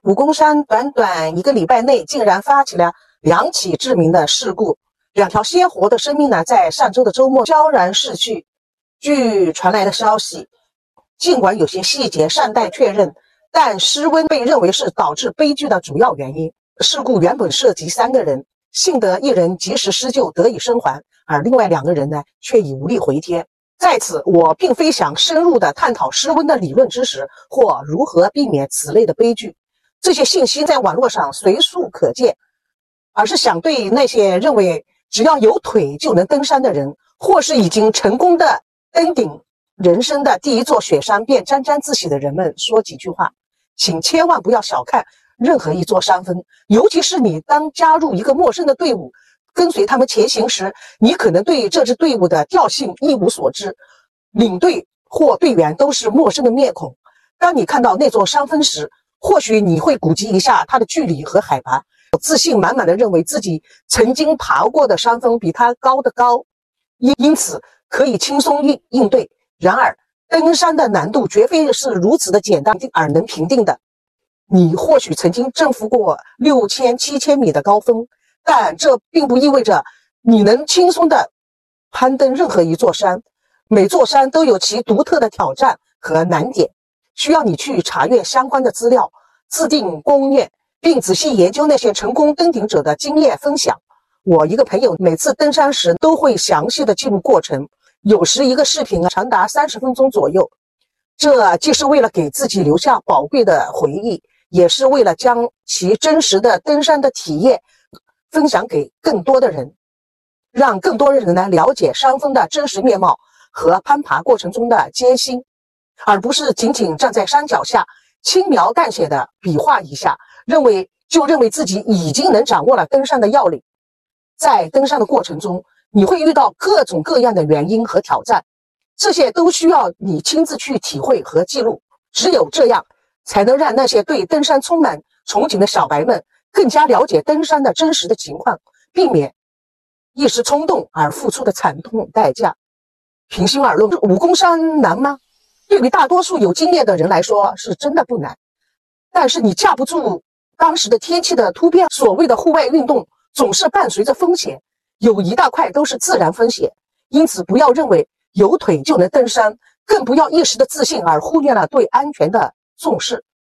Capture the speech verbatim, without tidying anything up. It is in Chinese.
武功山短短一个礼拜内，竟然发起了两起致命的事故，两条鲜活的生命呢，在上周的周末悄然逝去。据传来的消息，尽管有些细节尚待确认，但失温被认为是导致悲剧的主要原因。事故原本涉及三个人，幸得一人及时施救得以生还，而另外两个人呢，却已无力回天。在此，我并非想深入的探讨失温的理论知识或如何避免此类的悲剧，这些信息在网络上随处可见，而是想对那些认为只要有腿就能登山的人，或是已经成功的登顶人生的第一座雪山便沾沾自喜的人们说几句话。请千万不要小看任何一座山峰，尤其是你当加入一个陌生的队伍，跟随他们前行时，你可能对这支队伍的调性一无所知，领队或队员都是陌生的面孔。当你看到那座山峰时，或许你会估计一下它的距离和海拔，自信满满的认为自己曾经爬过的山峰比它高得高，因此可以轻松应应对。然而登山的难度绝非是如此的简单而能评定的。你或许曾经征服过六千、七千米的高峰，但这并不意味着你能轻松的攀登任何一座山。每座山都有其独特的挑战和难点，需要你去查阅相关的资料，制定攻略，并仔细研究那些成功登顶者的经验分享。我一个朋友每次登山时都会详细的记录过程，有时一个视频啊长达三十分钟左右。这既是为了给自己留下宝贵的回忆，也是为了将其真实的登山的体验分享给更多的人，让更多的人呢了解山峰的真实面貌和攀爬过程中的艰辛，而不是仅仅站在山脚下轻描淡写的比划一下，认为就认为自己已经能掌握了登山的要领。在登山的过程中，你会遇到各种各样的原因和挑战，这些都需要你亲自去体会和记录。只有这样，才能让那些对登山充满憧憬的小白们更加了解登山的真实的情况，避免一时冲动而付出的惨痛代价。平心而论，武功山难吗？对于大多数有经验的人来说，是真的不难。但是你架不住当时的天气的突变，所谓的户外运动总是伴随着风险，有一大块都是自然风险。因此不要认为有腿就能登山，更不要一时的自信而忽略了对安全的重视。